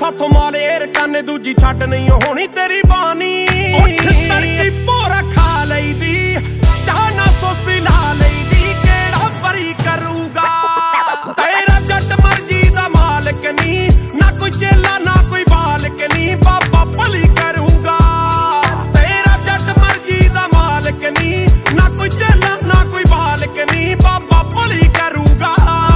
साथों मालेर काने दूजी छड्ड नहीं होनी तेरी बानी। उठ तड़की भोरा खा लईदी चाह ना सोच ला लईदी केड़ा बरी करूगा तेरा जट मर्जी दा मालिक नी ना कोई चेला ना कोई बालिक नी बाबा भली करूगा तेरा जट मर्जी दा मालिक नी ना कोई चेला ना कोई बालिक नी बाबा भली करूगा।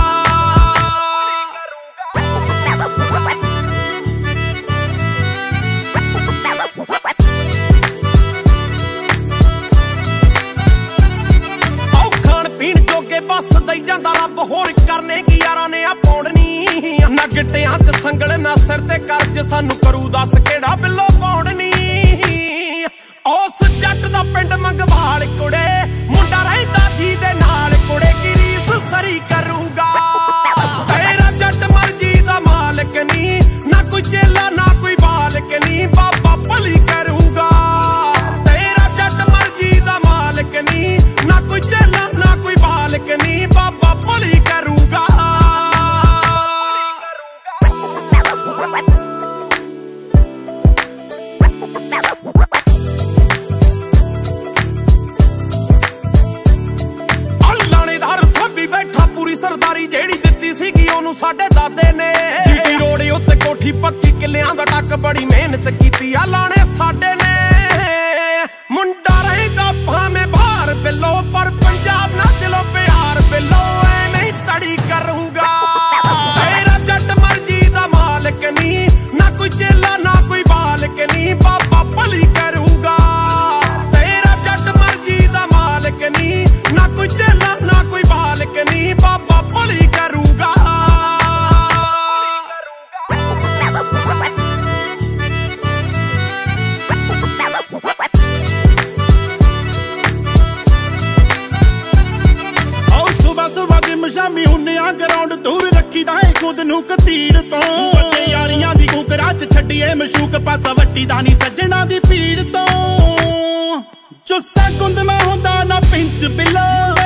बस दई जांदा रब होर करने की यारां ने आ पौड़नी ना गिट्टियां च संगल ना सिर ते कर्ज सानू करू दस केड़ा बिल्लो पौड़नी। उस जट दा पिंड मंगवाल कुड़े मुंडा रहिंदा जी दे नाल कुड़े की रीस सरी करूगा तेरा जट मर्जी दा मालिक नी ना कोई चेला ना कोई बालिक नी बाबा भली करूगा तेरा जट मर्जी दा मालिक नी ना कोई चेला ना कोई बालिक नी बाबा भली करूगा। लाणेदार साबी बैठा पूरी सरदारी जेड़ी दित्ती सीगी ओनू साडे दादे ने जीटी रोड उत्ते कोठी 25 किल्लियां दा टक बड़ी मेहनत कीती आ लाणे साडे ने मुंडा रहेगा भावें बाहर बिलो पर पंजाब ना दिलों प्यार बिलो ऐ नहीं तड़ी करूंगा तेरा जट मर्जी दा मालिक नी ना कोई चेला ना कोई बालिक नी बाबा भली करूंगा तेरा जट मर्जी दा मालिक नी ना कोई चेला ना कोई बालिक नी बाबा भली करूंगा। शामी हुन्ने ग्राउंड दूर रखी दा है खुद नू कतीड़ तो बच्चे यारियां दी कुकरा च छड्डीए मशूक पासा वट्टी दा नी सज्जणा दी भीड़ तो जुस्सा गुंद मैं हुंदा ना पिंच बिलो